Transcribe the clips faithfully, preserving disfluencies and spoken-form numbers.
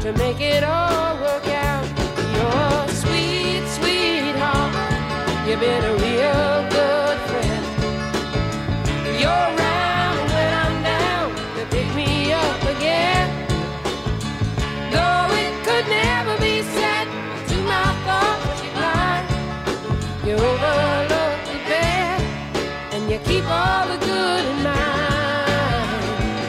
to make it all work out. You're sweet, sweetheart. You've been a real good friend. You're around when I'm down to pick me up again. Though it could never be said to my thoughts, you're blind. You overlook the bad and you keep all the good in mind.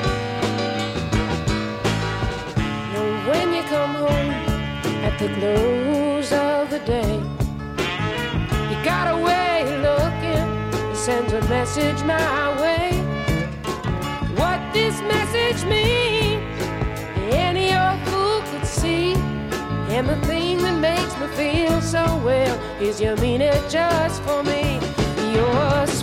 And when you come home at the close of the day, you got a way of looking, it sends a message my way. What this message means, any old fool could see. And the thing that makes me feel so well is you mean it just for me. You're